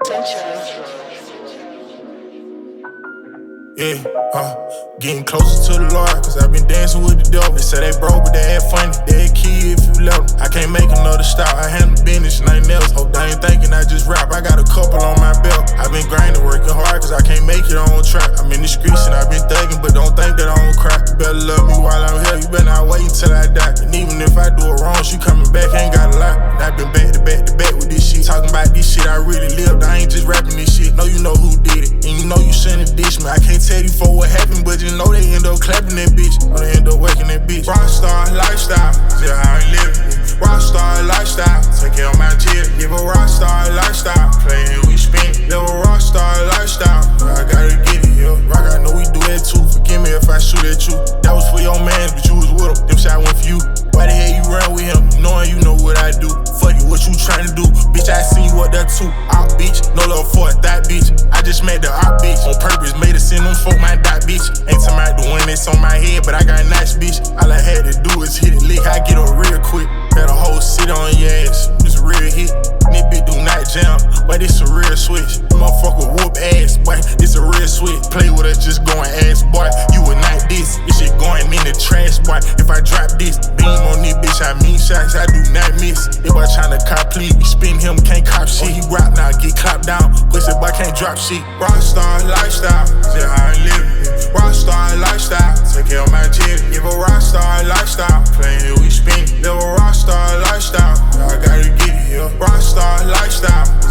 Yeah, getting closer to the Lord, cause I been dancing with the devil. They say they broke, but they act funny. They a key if you left them. I can't make another stop. I handle business, nothing else. Hope they ain't thinking I just rap. I got a couple on my belt. I been grinding, working hard, cause I can't make it on track. I'm in the streets and I been thugging, but don't think that I don't cry. You better love me while I'm here. You better not wait until I die. And even if I do it wrong, she coming back, ain't got a lie. And I been back to back to back with this shit. Talking about this shit, I really lived. I ain't just rapping this shit. Know you know who did it, and you know you shouldn't dish me. I can't tell you for what happened, but you know they end up clapping that bitch, or they end up waking that bitch. Rockstar lifestyle, just how I live. Rockstar lifestyle, take care of my chill. Give a rockstar lifestyle, play and we spin. Live a rockstar lifestyle, I gotta get it, yo. Rock, I know we do that too. Forgive me if I shoot at you. That was for your man, but you was with him. Them shot went for you. Why the hell you run with him, knowing you know what I do? Fuck you, what you tryna do? Bitch, I seen you up there too. Out, bitch, no love for a thot, bitch. I just made the op, bitch. On purpose, made it send them folk my dot, bitch. Ain't talking about the one that's on my head, but I got a nice bitch. All I had to do is hit it lick, I get up real quick. Got a whole city on your ass, it's a real hit. This bitch do not jam, but it's a real switch. Motherfucker whoop ass, boy, it's a real switch. Play with us, just going ass, boy. You a not this, this shit going in the trash, boy. If I drop this, beam on this bitch, I mean shots, I do not miss. If I tryna cop, please, we spin him, can't cop shit. He rap now, get clapped down. Pussy boy can't drop shit. Rockstar lifestyle, just how I live. Rockstar lifestyle, take care of my chill. Give a rockstar lifestyle, play and we spin. Live a rockstar lifestyle, I gotta get it, yeah. Rockstar lifestyle.